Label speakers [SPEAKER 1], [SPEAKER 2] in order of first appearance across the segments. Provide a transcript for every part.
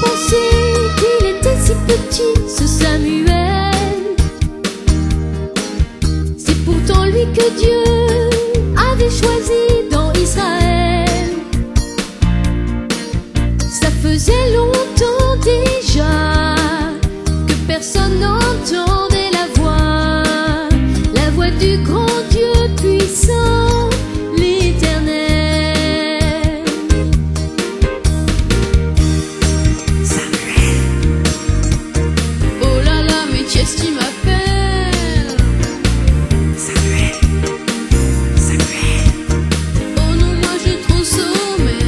[SPEAKER 1] penser qu'il était si petit, ce Samuel. C'est pourtant lui que Dieu avait choisi dans Israël. Ça faisait longtemps déjà que personne n'entendait la voix du grand Dieu puissant, l'Éternel. Oh là là, mais qu'est-ce qui m'appelle? Oh non, moi j'ai trop sommé.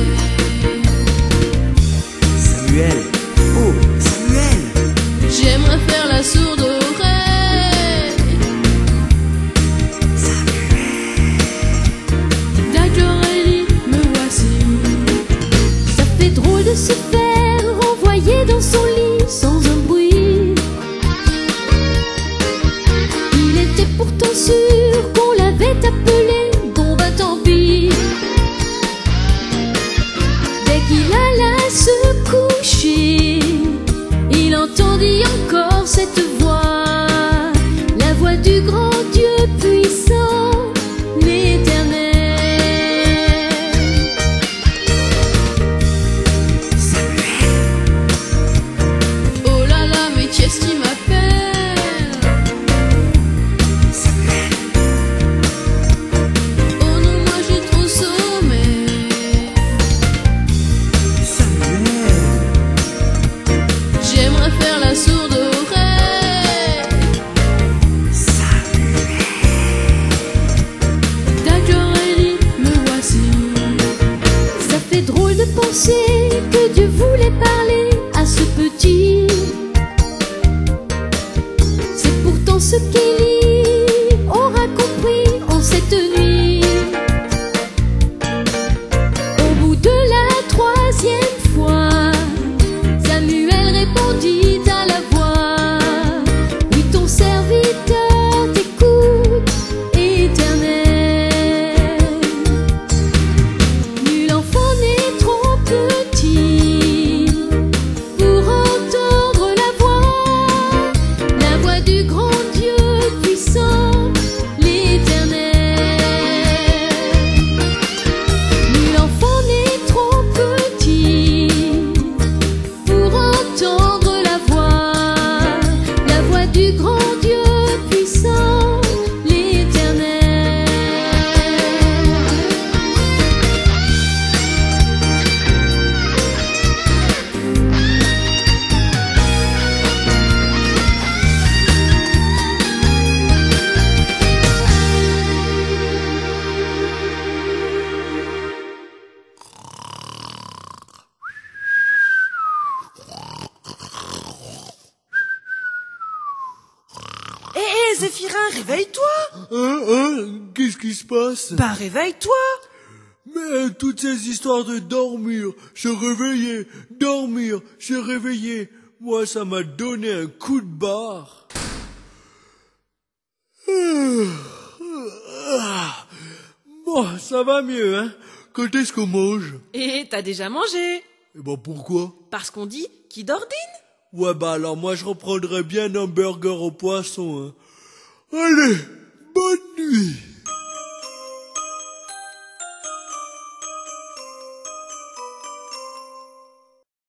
[SPEAKER 2] Samuel. Oh, Samuel.
[SPEAKER 1] J'aimerais faire la sourde oreille. D'accord, Ellie, me voici. Ça fait drôle de se faire renvoyer dans son lit sans un bruit. Il était pourtant sûr qu'on l'avait appelé. Bon bah tant pis. Dès qu'il alla se coucher, il entendit encore cette voix, la voix du grand Dieu puissant, l'Éternel. Oh là là, mais qu'est-ce qui m'appelle? Oh non, moi j'ai trop sommé. J'aimerais faire la sourde oreille. D'accord, Ellie, me voici. Ça fait drôle de penser que Dieu voulait parler à ce petit. C'est pourtant ce qu'Élie aura compris en cette nuit. Au bout de la troisième fois, Samuel répondit à la voix. Oui, ton serviteur t'écoute, Éternel. Nul enfant n'est trop petit pour entendre la voix du grand Dieu puissant, l'Éternel. Nul enfant n'est trop petit pour entendre la voix du grand Dieu puissant, l'Éternel.
[SPEAKER 3] Hé, Zéphirin, réveille-toi.
[SPEAKER 2] Qu'est-ce qui se passe?
[SPEAKER 3] Bah, réveille-toi.
[SPEAKER 2] Mais toutes ces histoires de dormir, se réveiller, dormir, se réveiller, moi ça m'a donné un coup de barre. Bon, ça va mieux, hein? Quand est-ce qu'on mange?
[SPEAKER 3] Et t'as déjà mangé.
[SPEAKER 2] Eh ben pourquoi?
[SPEAKER 3] Parce qu'on dit qui d'ordine.
[SPEAKER 2] Ouais bah alors moi je reprendrais bien un burger au poisson, hein. Allez, bonne nuit.